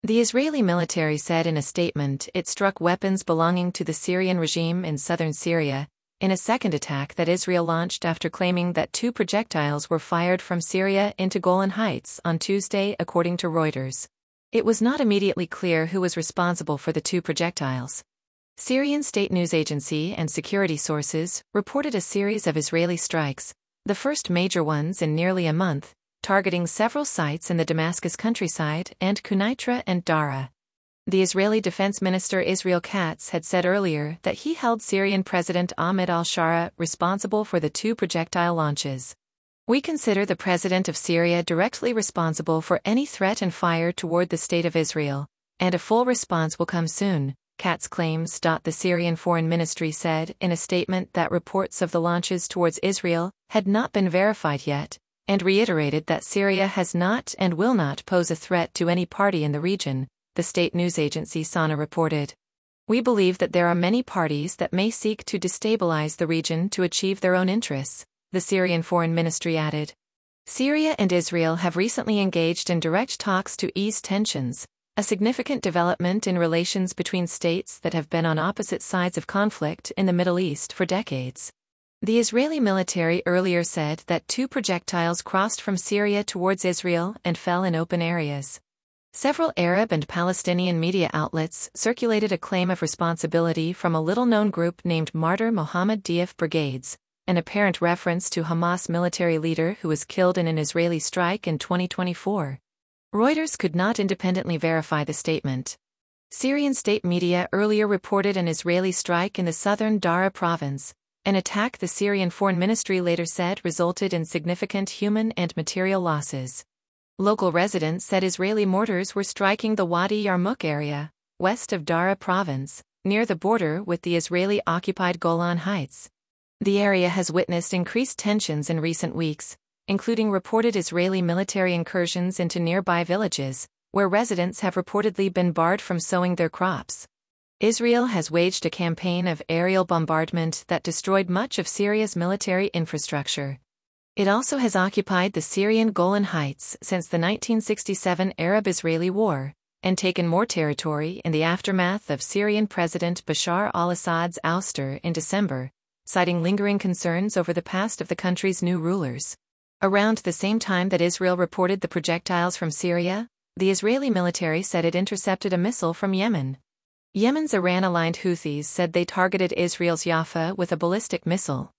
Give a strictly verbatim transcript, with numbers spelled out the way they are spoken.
The Israeli military said in a statement it struck weapons belonging to the Syrian regime in southern Syria, in a second attack that Israel launched after claiming that two projectiles were fired from Syria into Golan Heights on Tuesday, according to Reuters. It was not immediately clear who was responsible for the two projectiles. Syrian state news agency and security sources reported a series of Israeli strikes, the first major ones in nearly a month, targeting several sites in the Damascus countryside and Quneitra and Dara. The Israeli Defense Minister Israel Katz had said earlier that he held Syrian President Ahmed al-Shara responsible for the two projectile launches. "We consider the President of Syria directly responsible for any threat and fire toward the State of Israel, and a full response will come soon," Katz claims. The Syrian Foreign Ministry said in a statement that reports of the launches towards Israel had not been verified yet, and reiterated that Syria has not and will not pose a threat to any party in the region, the state news agency SANA reported. "We believe that there are many parties that may seek to destabilize the region to achieve their own interests," the Syrian Foreign Ministry added. Syria and Israel have recently engaged in direct talks to ease tensions, a significant development in relations between states that have been on opposite sides of conflict in the Middle East for decades. The Israeli military earlier said that two projectiles crossed from Syria towards Israel and fell in open areas. Several Arab and Palestinian media outlets circulated a claim of responsibility from a little-known group named Martyr Mohammed Diaf Brigades, an apparent reference to Hamas military leader who was killed in an Israeli strike in twenty twenty-four. Reuters could not independently verify the statement. Syrian state media earlier reported an Israeli strike in the southern Dara province, an attack the Syrian Foreign Ministry later said resulted in significant human and material losses. Local residents said Israeli mortars were striking the Wadi Yarmouk area, west of Dara province, near the border with the Israeli-occupied Golan Heights. The area has witnessed increased tensions in recent weeks, including reported Israeli military incursions into nearby villages, where residents have reportedly been barred from sowing their crops. Israel has waged a campaign of aerial bombardment that destroyed much of Syria's military infrastructure. It also has occupied the Syrian Golan Heights since the nineteen sixty-seven Arab-Israeli War, and taken more territory in the aftermath of Syrian President Bashar al-Assad's ouster in December, citing lingering concerns over the past of the country's new rulers. Around the same time that Israel reported the projectiles from Syria, the Israeli military said it intercepted a missile from Yemen. Yemen's Iran-aligned Houthis said they targeted Israel's Jaffa with a ballistic missile.